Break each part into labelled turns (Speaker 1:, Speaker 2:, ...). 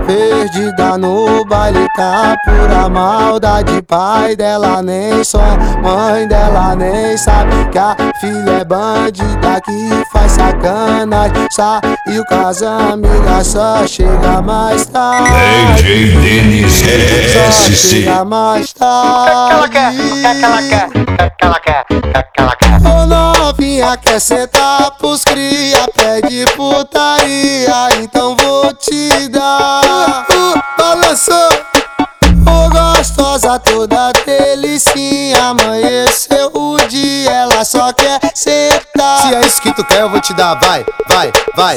Speaker 1: Perdida no baile, tá pura maldade. Pai dela nem som, mãe dela nem sabe que a filha é bandida que faz sacanagem. Saiu com as amigas, só chega mais tarde.
Speaker 2: DJ Denis
Speaker 1: Só
Speaker 2: SC.
Speaker 1: chega mais
Speaker 3: O que
Speaker 1: tarde.
Speaker 3: ela quer? O que ela quer? O que ela quer?
Speaker 1: Ô novinha, quer sentar pros cria, pede putaria, então vou te dar. Balançou, ô gostosa toda delicinha, amanheceu o dia, ela só quer sentar. Se é isso que tu quer, eu vou te dar, vai, vai, vai.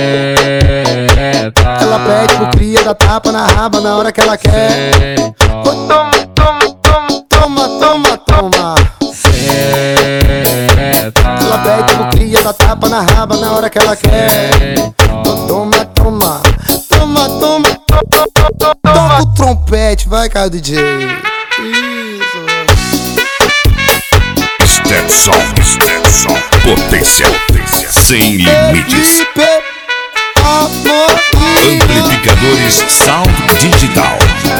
Speaker 1: Ela pede pro cria, dá tapa na raba na hora que ela quer. Toma, toma, toma, toma, toma, toma. Ela pede pro cria, dá tapa na raba na hora que ela quer. Toma, toma, toma, toma. Toca o trompete, vai, cara, DJ. Isso.
Speaker 2: Stetson. Potência sem limites.
Speaker 1: Felipe Amorim.
Speaker 2: Amplificadores Sound Digital.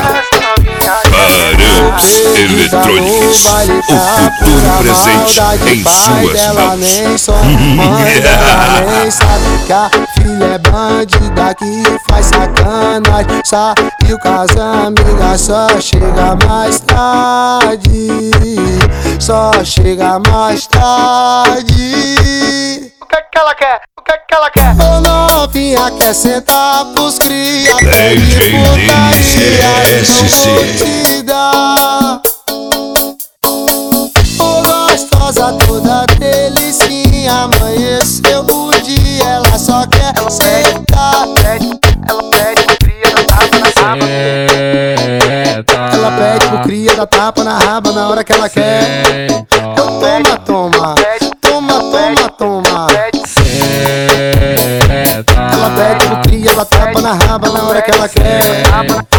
Speaker 2: Paramos Eletrônicos. O futuro presente em suas mãos.
Speaker 1: Nem som, mãe dela nem sabe que a filha é bandida que faz sacanagem. Saiu com as amigas, só chega mais tarde. Só chega mais tarde.
Speaker 3: O que ela quer? O que ela quer?
Speaker 1: Ô novinha, quer sentar pros cria,
Speaker 2: DJ Denis SC.
Speaker 1: Ô gostosa toda delicinha, amanheceu o dia, ela só quer sentar.
Speaker 3: Ela pede pro cria, dá tapa na raba.
Speaker 1: Ela pede pro cria, dá tapa na raba na hora que ela quer. Toma, toma, toma, toma, toma. Ela pede pro cria, dá tapa na raba na hora que ela quer.